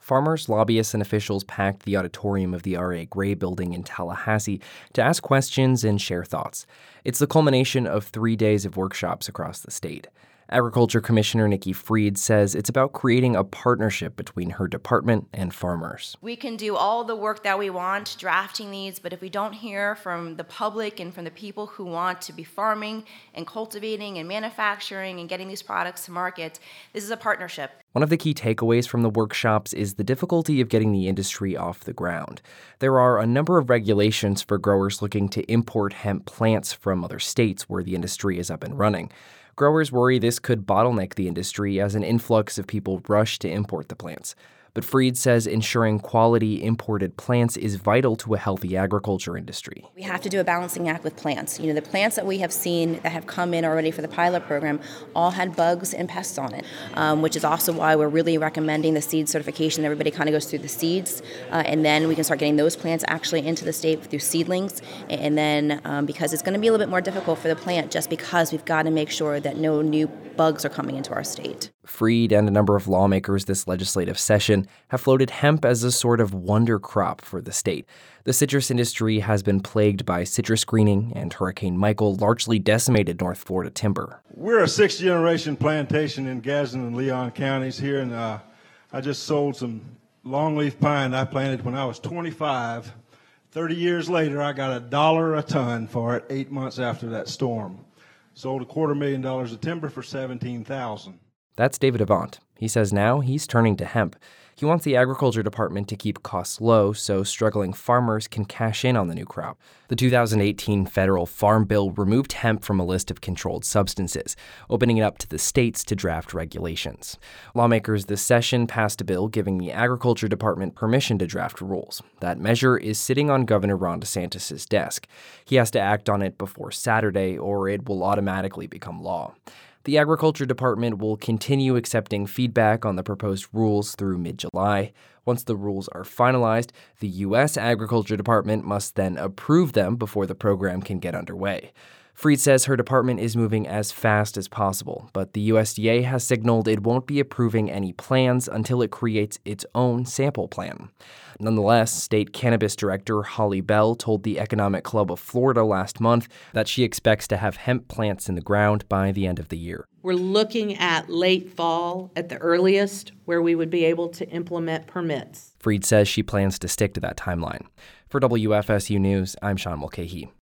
farmers, lobbyists, and officials packed the auditorium of the R.A. Gray building in Tallahassee to ask questions and share thoughts. It's the culmination of 3 days of workshops across the state. Agriculture Commissioner Nikki Fried says it's about creating a partnership between her department and farmers. We can do all the work that we want drafting these, but if we don't hear from the public and from the people who want to be farming and cultivating and manufacturing and getting these products to market, this is a partnership. One of the key takeaways from the workshops is the difficulty of getting the industry off the ground. There are a number of regulations for growers looking to import hemp plants from other states where the industry is up and running. Growers worry this could bottleneck the industry as an influx of people rush to import the plants. But Fried says ensuring quality imported plants is vital to a healthy agriculture industry. We have to do a balancing act with plants. The plants that we have seen that have come in already for the pilot program all had bugs and pests on it, which is also why we're really recommending the seed certification. Everybody kind of goes through the seeds, and then we can start getting those plants actually into the state through seedlings. And then because it's going to be a little bit more difficult for the plant just because we've got to make sure that no new bugs are coming into our state. Fried and a number of lawmakers this legislative session have floated hemp as a sort of wonder crop for the state. The citrus industry has been plagued by citrus greening, and Hurricane Michael largely decimated North Florida timber. We're a sixth-generation plantation in Gadsden and Leon counties here, and I just sold some longleaf pine I planted when I was 25. 30 years later, I got $1 a ton for it 8 months after that storm. Sold $250,000 of timber for $17,000. That's David Avant. He says now he's turning to hemp. He wants the Agriculture Department to keep costs low so struggling farmers can cash in on the new crop. The 2018 federal Farm Bill removed hemp from a list of controlled substances, opening it up to the states to draft regulations. Lawmakers this session passed a bill giving the Agriculture Department permission to draft rules. That measure is sitting on Governor Ron DeSantis' desk. He has to act on it before Saturday, or it will automatically become law. The Agriculture Department will continue accepting feedback on the proposed rules through mid-July. Once the rules are finalized, the U.S. Agriculture Department must then approve them before the program can get underway. Fried says her department is moving as fast as possible, but the USDA has signaled it won't be approving any plans until it creates its own sample plan. Nonetheless, State Cannabis Director Holly Bell told the Economic Club of Florida last month that she expects to have hemp plants in the ground by the end of the year. We're looking at late fall at the earliest where we would be able to implement permits. Fried says she plans to stick to that timeline. For WFSU News, I'm Sean Mulcahy.